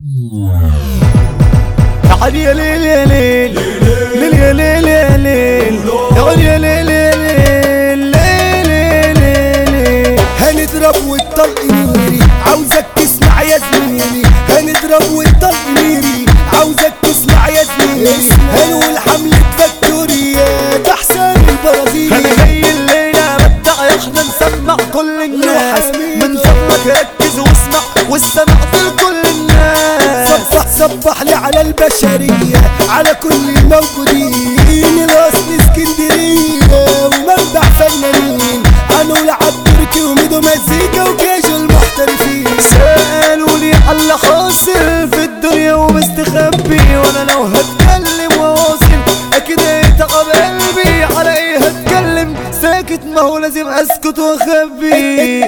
تعال يا ليل يا ليل ليل يا ليل يا ليل تعال يا ليل يا ليل ليل ليل. هنضرب والطلق نيري عاوزك تسمع يا زميلي، هنضرب والطلق نيري عاوزك تسمع يا زميلي. هنقول حملة فاكتوريا تحسن البرازيل. انا جاي الليلة بدع احنا نسمع كل الناس، من فضلك ركز واسمع والسمع لكل الناس. صبح لي على البشرية على كل الموجودين، الاصل اسكندرية ومنبع فنانين. هنقول عالتركي وميدو مزيكا وكاجو المحترفين. سألوا لي على اللي حاصل في الدنيا ومستخبي، وانا لو هتكلم واواصل اكيد هيتعب قلبي. على ايه هتكلم ساكت؟ ما هو لازم اسكت واخبي.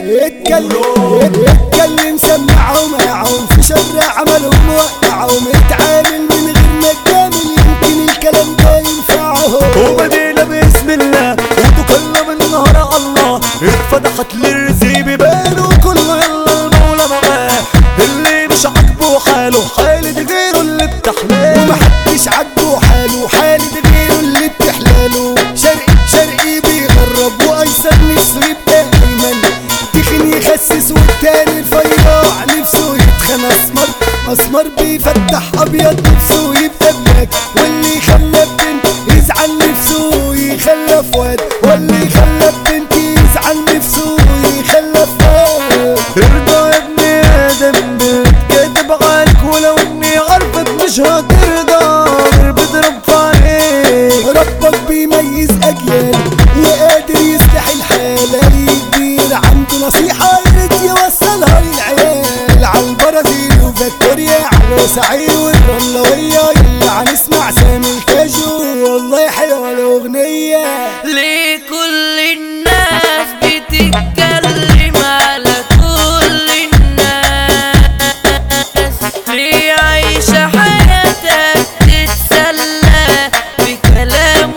اتكلم سمعهم معهم في شر عملهم وقعهم. اتعامل من غير ما تجامل يمكن الكلام ده ينفعهم. وبدينا باسم الله وتكلم النهار على الله، اتفتحت للرزق بيبان وكله يلا المولى معاه. اللي مش عاجبه حاله حالة غيره اللي بتحلاله، ومحدش عاجبه حاله حالة غيره اللي بتحلاله. شرقي بيغرب وايسر نفسه يبقى ايمن، تخن يخسس والتاني رفيع نفسه يتخن اسمر بيفتح ابيض نفسه يبقى بلاك. واللي خلف بنت يزعل نفسه يخلف واد، واللي خلف بنت يزعل نفسه يخلف واد. ارضى يا ابن ادم بتكذب عليك، ولو اني عارفك مش هترضى غير بضرب عليك. ربك بيميز اجيال وقادر يصلح الحال. اي كبير عنده نصيحة يريد يوصلها للعيال. عالبرازيل وفاكتوريا على سعي والرملوية يلا هنسمع سامي الكاجو والله حلوة الاغنية. ليه كل الناس بتتكلم على كل الناس؟ ليه عايشة حياتك تتسلى بكلام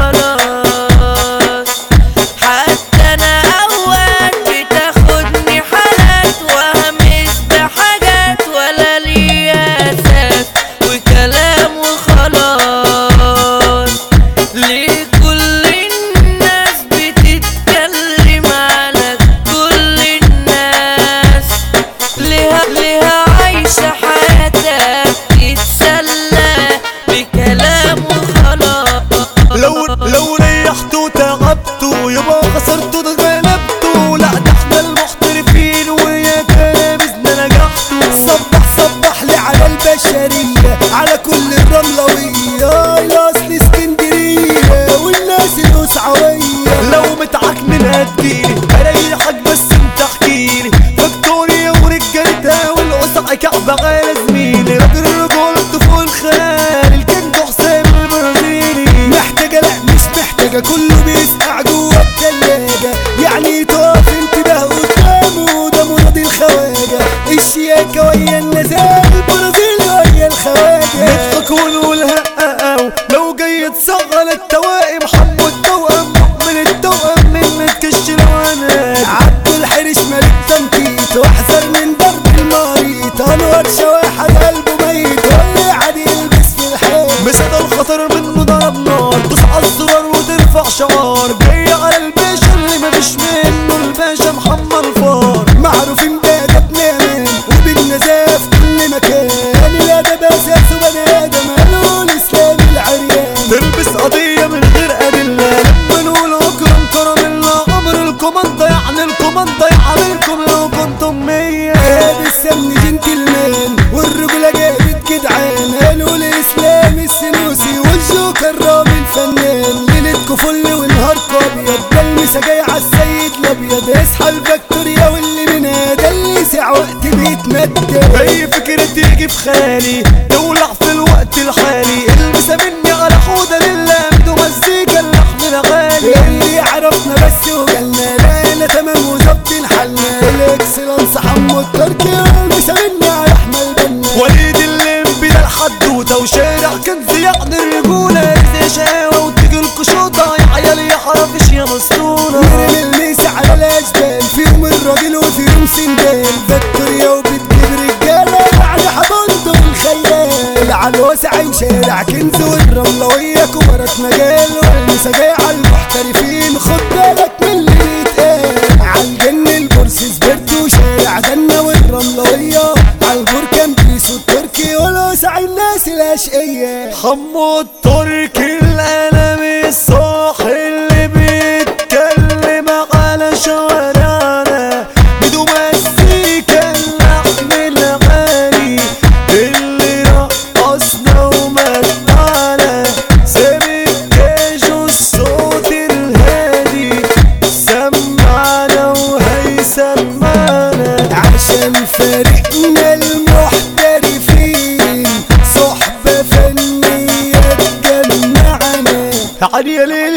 وخلاص؟ حتى انا اوقات بتاخدني حالات وهمس بحاجات ولا ليا اساس وكلام وخلاص. ليه كل الناس بتتكلم على كل الناس؟ ليها عايشة حياتك تتسلى بكلام وخلاص. لو ريحت وتعبت يبقى خسرت واتغلبت، لا ده احنا المحترفين ويا كلامنا نجحتوا. صبح لي على البشرية على كل الرملوية، الاصل اسكندرية والناس الاسعوية. لو متعكنن هتجيلي اريحك بس انت احكيلي. فاكتوريا ورجالتها والقصع كعبة غير زميلي. راجل رجولته فوق الخيال الكنج حسام البرازيلي. محتاجة لا مش محتاجة كله بيسقع جوا التلاجة، يعني تقف انتباه قدامه ده مراد الخواجة. الشياكة ويا النزال البرازيل ويا الخواجة. نضحك ونقول هقاو لو جاي تصغر التوائم. حمو التوأم من التوأم من متكش الوانات. عبد الحرش ملك تنطيط واحذر من ضرب المريط. انور شواحد قلبه ميت واللي عادي يلبس في الحيط. مسد الخطر منه ضرب نار، دوس على الزرار وترفع شعار. جاي على الباشا اللي مفيش منه الباشا محمد الفار. معروفين بأدبنا مان وبالنزاهة في كل مكان. الأدب أساسه بني آدم قالوا الإسلام العريان. تلبس قضية من غير أدلة لما نقول أكرم كرم الله. أمر الكوماندا يعني الكوماندا يعاملكم لو كنتم 100. هذا السمن جنتلمان والرجولة جابت جدعان. قالوا الإسلام السنوسي والجوكر رامي الفنان. ليلتكوا فل ونهاركوا أبيض ده المسا جاي عالسيد الأبيض. اصحى الفاكتوريا واللي منها ده اللي ساعة وقت بيتندى. أي فكرة تيجي في خيالي تولع في الوقت الحالي. المسا مني على حودة لله ميدو مزيكا اللحن الغالي. اللي عرفنا بس وجالنا لقينا تمام وظبطين حالنا. الاكسلانس حمو التركي والمسا مني على احمد بنا. وليد الليمبي ده الحدوتة وشارع كنز يعني الرجولة. زي شقاوة وتيجي القشوطة يا عيال يا حرافيش يا مسطونة. نرمي الميس على الاشبال فيهم الراجل وفيهم سندال. فاكتوريا وبتجيب رجالة بعد حبنده العلوسة عين شارع كنز والرملوية كبرت مجال والنسا جاي على المحترفين خد بالك من اللي بيتقال عالجن البورس سبرت وشارع دنا والرملوية عالبركان بيسو التركي ولوسع الناس الاشقية حمو التركي القلم الصاح اللي بيتكلم على شوارعنا بدون مزيكا اللحن الغالي اللي رقصنا ومتعنا سامي الكاجو الصوت الهادي سمعنا وهيسمعنا عشان فريقنا المحترفين صحبة فنية تجمعنا عالية ليه